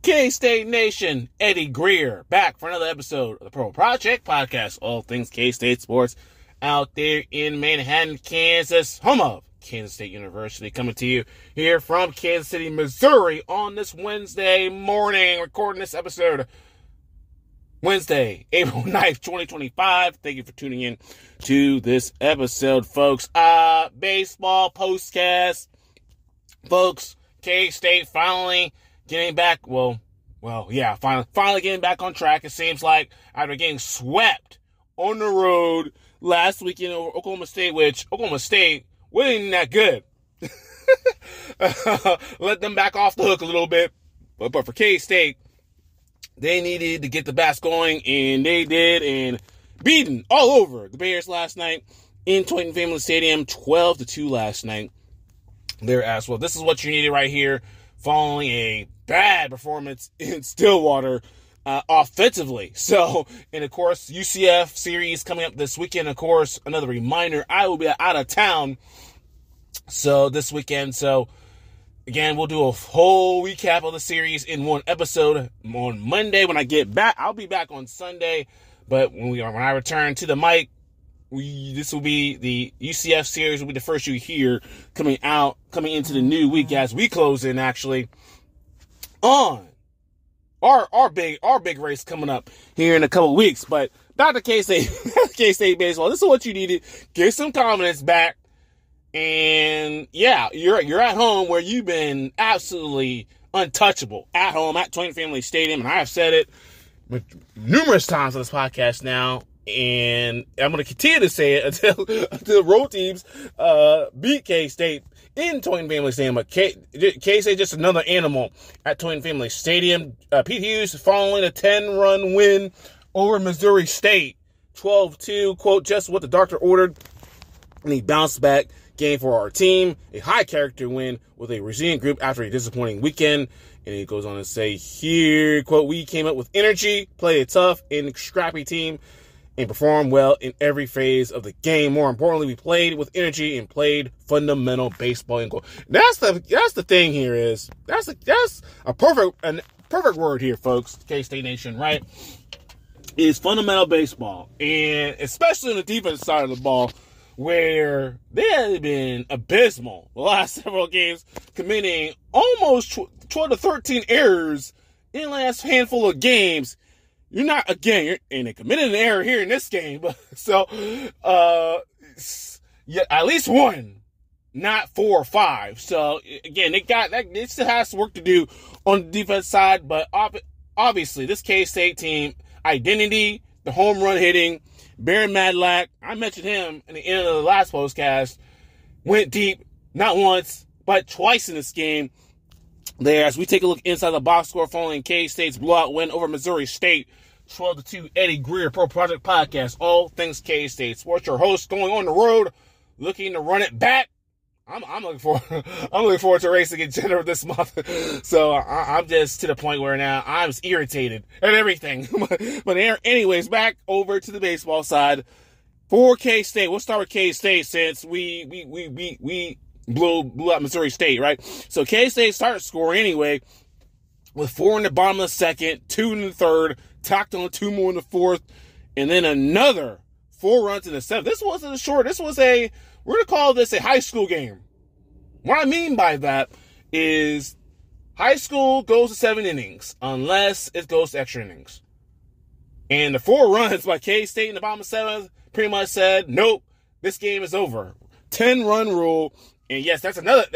K-State Nation, Eddie Greer, back for another episode of the Pro Project Podcast. All things K-State sports out there in Manhattan, Kansas, home of Kansas State University, coming to you here from Kansas City, Missouri on this Wednesday morning, recording this episode Wednesday, April 9th, 2025. Thank you for tuning in to this episode, folks. Baseball postcast, folks. K-State finally getting back, finally getting back on track. It seems like after getting swept on the road last weekend over Oklahoma State, which Oklahoma State wasn't that good. Let them back off the hook a little bit. But for K-State, they needed to get the bats going, and they did, and beating all over the Bears last night in Toyota Family Stadium, 12-2 last night there as well. This is what you needed right here, following a bad performance in Stillwater offensively. So, and of course, UCF series coming up this weekend. Of course, another reminder, I will be out of town this weekend. So, again, we'll do a whole recap of the series in one episode on Monday when I get back. I'll be back on Sunday, but when I return to the mic, this will be the UCF series. Will be the first you hear coming into the new week as we close in actually on our big race coming up here in a couple of weeks. But back to K-State baseball. This is what you needed. Get some confidence back. And yeah, you're at home where you've been absolutely untouchable at home at Toyota Family Stadium, and I've said it numerous times on this podcast now, and I'm going to continue to say it until road teams beat K-State in Toyota Family Stadium. But K-State just another animal at Toyota Family Stadium. Pete Hughes following a 10-run win over Missouri State, 12-2, quote, just what the doctor ordered, and he bounced back game for our team, a high character win with a resilient group after a disappointing weekend. And he goes on to say here, quote, we came up with energy, played a tough and scrappy team, and performed well in every phase of the game. More importantly, we played with energy and played fundamental baseball. And goal. That's the thing here is that's a perfect word here, folks. K-State Nation, right? Is fundamental baseball, and especially on the defense side of the ball, where they have been abysmal the last several games, committing almost 12 to 13 errors in the last handful of games. You're and they committed an error here in this game, but so, at least one, not 4 or 5. So again, they still has work to do on the defense side, but obviously this K-State team identity, the home run hitting, Barry Madlock, I mentioned him in the end of the last postcast, went deep, not once, but twice in this game. There, as we take a look inside the box score following K-State's blowout win over Missouri State, 12-2, Eddie Greer, Pro Project Podcast, all things K-State sports. Your host going on the road, looking to run it back. I'm looking forward to racing in general this month. So I'm just to the point where now I'm just irritated at everything. But anyways, back over to the baseball side for K-State. We'll start with K-State since we blew out Missouri State, right? So K-State started scoring anyway with 4 in the bottom of the second, 2 in the third, tacked on 2 more in the fourth, and then another 4 runs in the seventh. This wasn't a short. We're going to call this a high school game. What I mean by that is high school goes to 7 innings unless it goes to extra innings. And the 4 runs by K-State in the bottom of 7th pretty much said, nope, this game is over. 10-run rule. And yes, that's another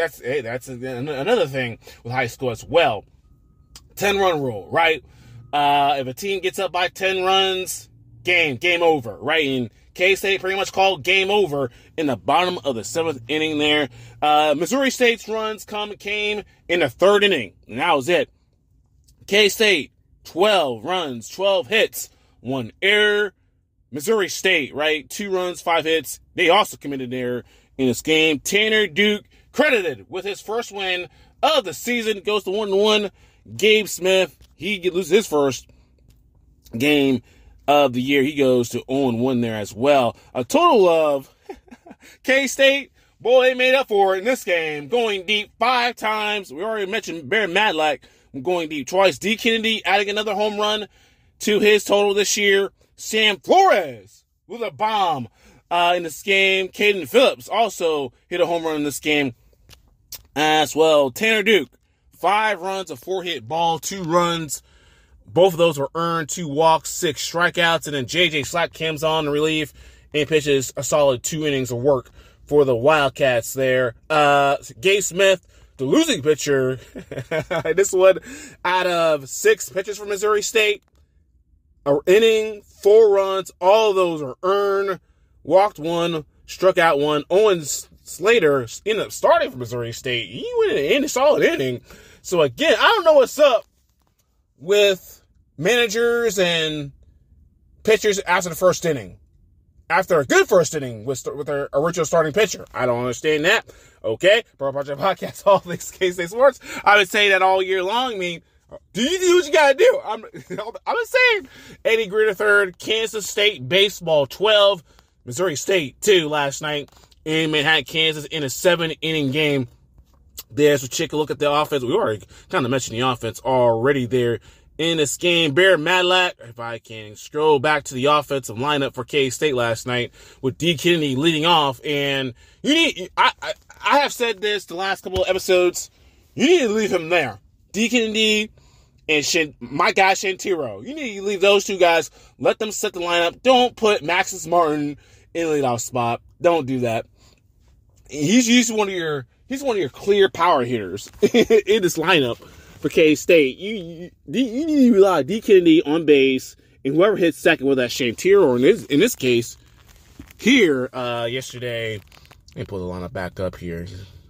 thing with high school as well. 10-run rule, right? If a team gets up by 10 runs, game over, right? And K-State pretty much called game over in the bottom of the 7th inning there. Missouri State's runs came in the 3rd inning, and that was it. K-State, 12 runs, 12 hits, 1 error. Missouri State, right, 2 runs, 5 hits. They also committed an error in this game. Tanner Duke, credited with his first win of the season, goes to 1-1. Gabe Smith, he loses his first game of the year. He goes to 0-1 there as well. A total of K-State, boy, they made up for it in this game, going deep 5 times. We already mentioned Barry Madlock going deep twice. D. Kennedy adding another home run to his total this year. Sam Flores with a bomb in this game. Caden Phillips also hit a home run in this game as well. Tanner Duke, 5 runs, a 4-hit ball, 2 runs. Both of those were earned, 2 walks, 6 strikeouts. And then J.J. Slack comes on to relief and pitches a solid 2 innings of work for the Wildcats there. Gabe Smith, the losing pitcher, this one out of 6 pitches from Missouri State, an inning, 4 runs, all of those are earned, walked 1, struck out 1. Owen Slater ended up starting for Missouri State. He went in a solid inning. So again, I don't know what's up with managers and pitchers after the first inning. After a good first inning with their original starting pitcher. I don't understand that. Okay, Pro Project Podcast, all things K-State Sports. I would say that all year long. I mean, do you do what you gotta do? I'm saying. Eddie Greer III, Kansas State baseball 12, Missouri State 2 last night in Manhattan, Kansas in a 7-inning game. There's a check a look at the offense. We already kind of mentioned the offense already there in this game. Bear Madlack, if I can scroll back to the offensive lineup for K-State last night with D. Kennedy leading off. And I have said this the last couple of episodes. You need to leave him there. D. Kennedy and my guy Shantiro. You need to leave those 2 guys. Let them set the lineup. Don't put Maxis Martin in the leadoff spot. Don't do that. He's one of your clear power hitters in this lineup for K-State. You need to rely on D. Kennedy on base, and whoever hits second, whether that's Shantiro or in this case, here yesterday. Let me pull the lineup back up here.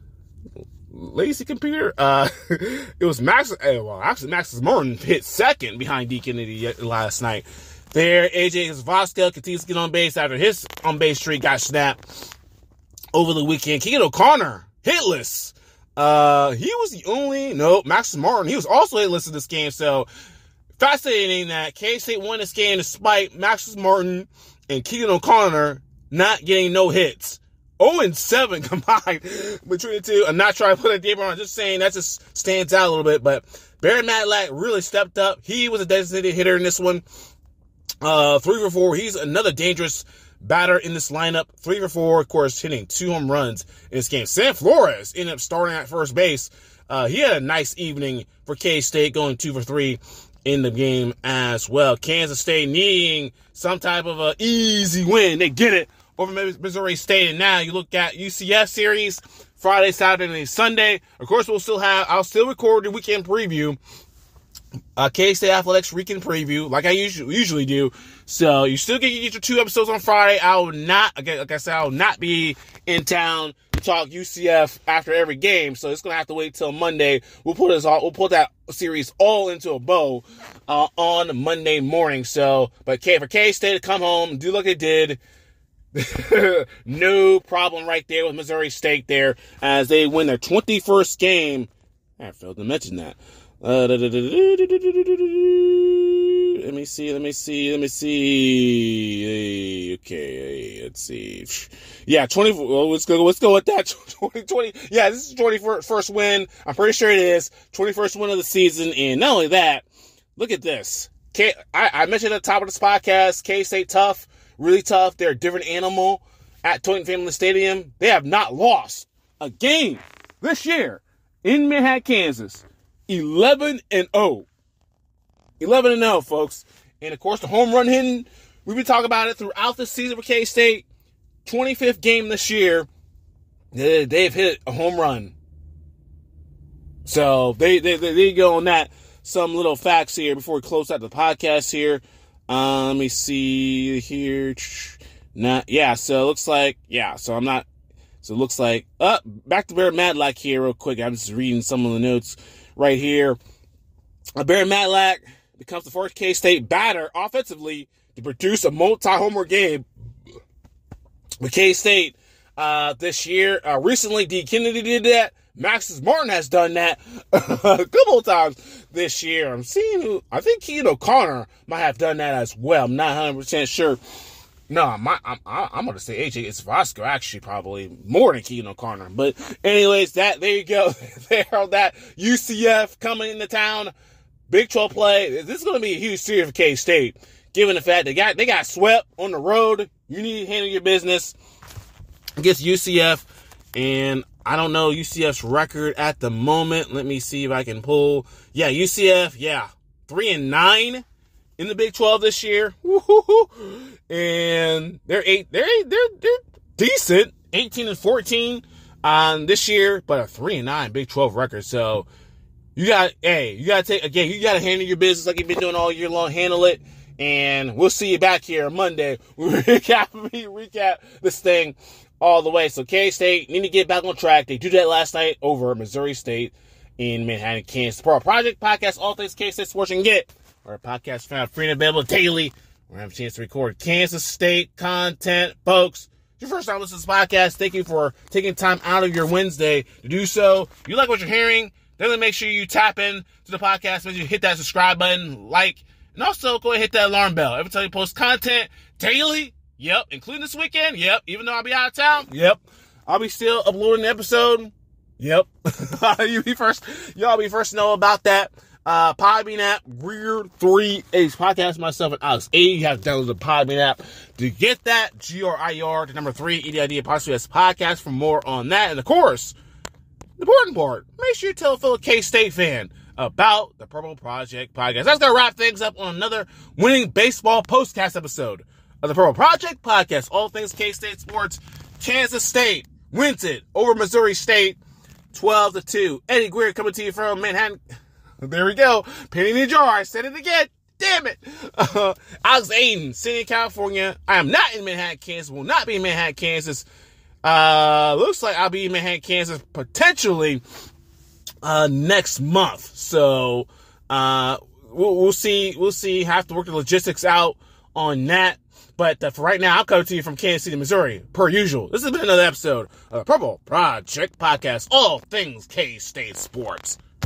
Lazy computer. It was Maxis Martin hit second behind D. Kennedy last night. There, AJ Vasquez continues to get on base after his on-base streak got snapped over the weekend. Keegan O'Connor, hitless. He was the only, Maxis Martin, he was also hitless in this game. So, fascinating that K-State won this game despite Maxis Martin and Keegan O'Connor not getting no hits. 0-7 combined between the two. I'm not trying to put a damper on, just saying that just stands out a little bit. But Barry Madlack really stepped up. He was a designated hitter in this one. 3 for 4. He's another dangerous batter in this lineup. 3 for 4, of course, hitting 2 home runs in this game. Sam Flores ended up starting at first base. He had a nice evening for K-State, going 2 for 3 in the game as well. Kansas State needing some type of an easy win. They get it over Missouri State. And now you look at UCF series, Friday, Saturday, and Sunday. Of course, I'll still record the weekend preview. K-State Athletics weekend preview, like I usually do. So you still get your 2 episodes on Friday. I will not, like I said, I will not be in town to talk UCF after every game. So it's gonna have to wait till Monday. We'll put that series all into a bow on Monday morning. So, but for K-State to come home, do like they did. No problem right there with Missouri State there as they win their 21st game. I failed to mention that. Let me see. Okay, let's see. Yeah, 20. Well, let's go with that. 2020. Yeah, this is 21st win. I'm pretty sure it is 21st win of the season. And not only that, look at this. I mentioned at the top of this podcast, K-State tough, really tough. They're a different animal at Toyota Family Stadium. They have not lost a game this year in Manhattan, Kansas. 11-0. 11-0, folks. And, of course, the home run hitting, we've been talking about it throughout the season for K-State. 25th game this year, they've hit a home run. So, they go on that. Some little facts here before we close out the podcast here. Let me see here. So it looks like, back to Barry Madlack here real quick. I'm just reading some of the notes right here. Barry Madlack becomes the first K-State batter offensively to produce a multi-homer game with K-State this year. Recently, D. Kennedy did that. Maxis Martin has done that a couple of times this year. I think Keegan O'Connor might have done that as well. I'm not 100% sure No, I'm going to say AJ Isvosco, actually, probably more than Keaton O'Connor. But anyways, there you go. There on that. UCF coming into town. Big 12 play. This is going to be a huge series for K-State, given the fact they got swept on the road. You need to handle your business against UCF. And I don't know UCF's record at the moment. Let me see if I can pull. Yeah, UCF, 3-9 in the Big 12 this year. Woo-hoo-hoo. And they're decent, 18-14 this year, but a 3-9 Big 12 record. So you got to handle your business like you've been doing all year long. Handle it, and we'll see you back here Monday. We recap this thing all the way. So K-State need to get back on track. They do that last night over Missouri State in Manhattan, Kansas. Pro Project Podcast, all things K-State sports you can get. Our podcast found free and available daily. We're going to have a chance to record Kansas State content, folks. If it's your first time listening to this podcast, thank you for taking time out of your Wednesday to do so. If you like what you're hearing, definitely make sure you tap in to the podcast. Make sure you hit that subscribe button, like, and also go ahead and hit that alarm bell. Every time you post content daily, yep, including this weekend, yep, even though I'll be out of town, yep, I'll be still uploading an episode, yep. Y'all be first to know about that. Podbean app, Weird 3 Ace podcast, myself and Alex A. You have to download the Podbean app to get that. GRIR, the number 3, EDID apostrophe S podcast for more on that. And of course, the important part, make sure you tell a fellow K-State fan about the Purple Project podcast. That's going to wrap things up on another winning baseball postcast episode of the Purple Project podcast. All things K-State sports. Kansas State wins it over Missouri State, 12-2. Eddie Greer coming to you from Manhattan. There we go. Penny in the jar. I said it again. Damn it. Alex Aiden, City, California. I am not in Manhattan, Kansas. Will not be in Manhattan, Kansas. Looks like I'll be in Manhattan, Kansas potentially next month. So we'll see. We'll see. Have to work the logistics out on that. But for right now, I'll come to you from Kansas City, Missouri, per usual. This has been another episode of the Purple Project Podcast. All things K-State sports.